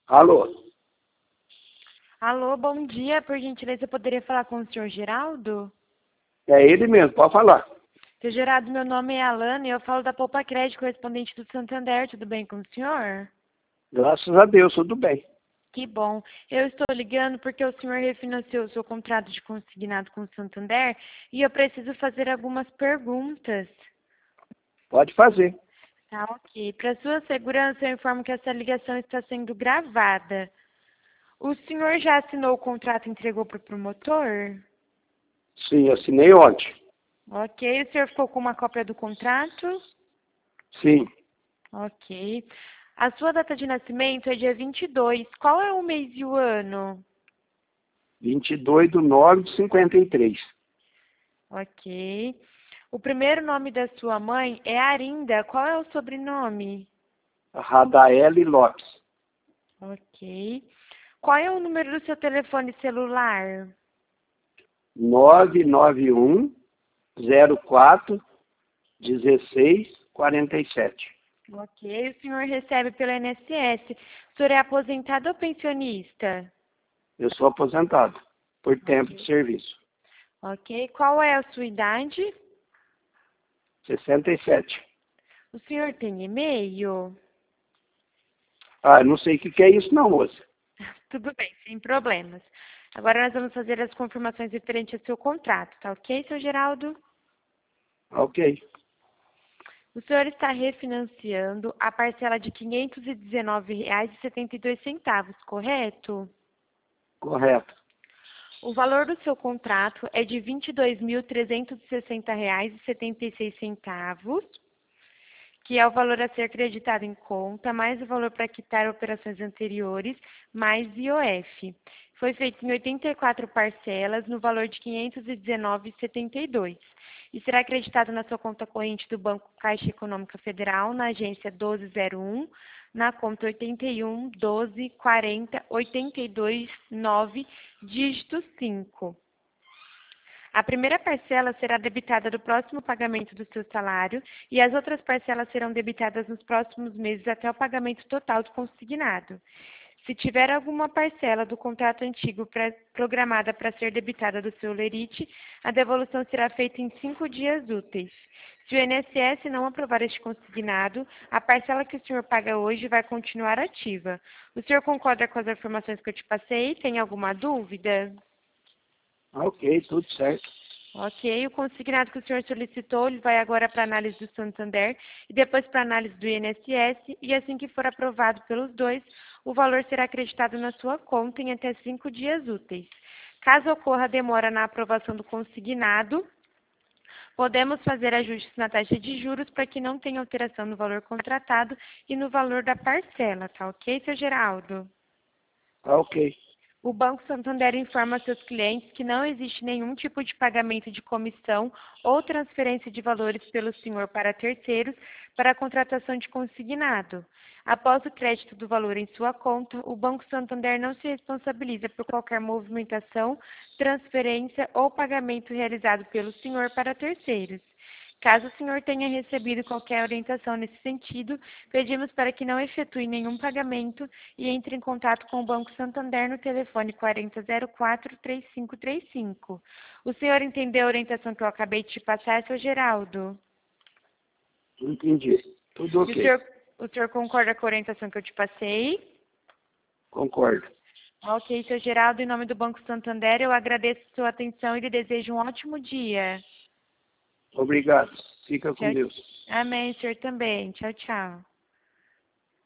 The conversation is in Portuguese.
Alô? Alô, bom dia. Por gentileza, eu poderia falar com o senhor Geraldo? É ele mesmo, pode falar. Seu Geraldo, meu nome é Alana e eu falo da Poupa Crédito, correspondente do Santander. Tudo bem com o senhor? Graças a Deus, tudo bem. Que bom. Eu estou ligando porque o senhor refinanciou o seu contrato de consignado com o Santander e eu preciso fazer algumas perguntas. Pode fazer. Tá, ok. Para sua segurança, eu informo que essa ligação está sendo gravada. O senhor já assinou o contrato e entregou para o promotor? Sim, assinei ontem. Ok. O senhor ficou com uma cópia do contrato? Sim, Ok. A sua data de nascimento é dia 22. Qual é o mês e o ano? 22/9/53. Ok. O primeiro nome da sua mãe é Arinda. Qual é o sobrenome? Radaeli Lopes. Ok. Qual é o número do seu telefone celular? 991-04-1647. Ok. O senhor recebe pelo INSS. O senhor é aposentado ou pensionista? Eu sou aposentado por tempo de Ok. serviço. Ok. Qual é a sua idade? 67. O senhor tem e-mail? Ah, não sei o que é isso não, moça. Tudo bem, sem problemas. Agora nós vamos fazer as confirmações referentes ao seu contrato, tá ok, seu Geraldo? Ok, O senhor está refinanciando a parcela de R$ 519,72, correto? correto. O valor do seu contrato é de R$ 22.360,76, que é o valor a ser creditado em conta, mais o valor para quitar operações anteriores, mais IOF. Foi feito em 84 parcelas, no valor de R$ 519,72. E será acreditado na sua conta corrente do Banco Caixa Econômica Federal, na agência 1201, na conta 81 12 40 82 9, dígito 5. A primeira parcela será debitada do próximo pagamento do seu salário e as outras parcelas serão debitadas nos próximos meses até o pagamento total do consignado. Se tiver alguma parcela do contrato antigo programada para ser debitada do seu lerite, a devolução será feita em 5 dias úteis. Se o INSS não aprovar este consignado, a parcela que o senhor paga hoje vai continuar ativa. O senhor concorda com as informações que eu te passei? Tem alguma dúvida? Ok, tudo certo. Ok, o consignado que o senhor solicitou, ele vai agora para análise do Santander e depois para análise do INSS, e assim que for aprovado pelos dois, o valor será acreditado na sua conta em até 5 dias úteis. Caso ocorra demora na aprovação do consignado, podemos fazer ajustes na taxa de juros para que não tenha alteração no valor contratado e no valor da parcela, tá ok, seu Geraldo? Tá ok. O Banco Santander informa seus clientes que não existe nenhum tipo de pagamento de comissão ou transferência de valores pelo senhor para terceiros para a contratação de consignado. Após o crédito do valor em sua conta, o Banco Santander não se responsabiliza por qualquer movimentação, transferência ou pagamento realizado pelo senhor para terceiros. Caso o senhor tenha recebido qualquer orientação nesse sentido, pedimos para que não efetue nenhum pagamento e entre em contato com o Banco Santander no telefone 4004-3535. O senhor entendeu a orientação que eu acabei de te passar, seu Geraldo? Entendi. Tudo E ok. o senhor concorda com a orientação que eu te passei? Concordo. Ok, seu Geraldo, em nome do Banco Santander, eu agradeço a sua atenção e lhe desejo um ótimo dia. Obrigado. Fica com Tchau. Deus. Amém, senhor também. Tchau, tchau.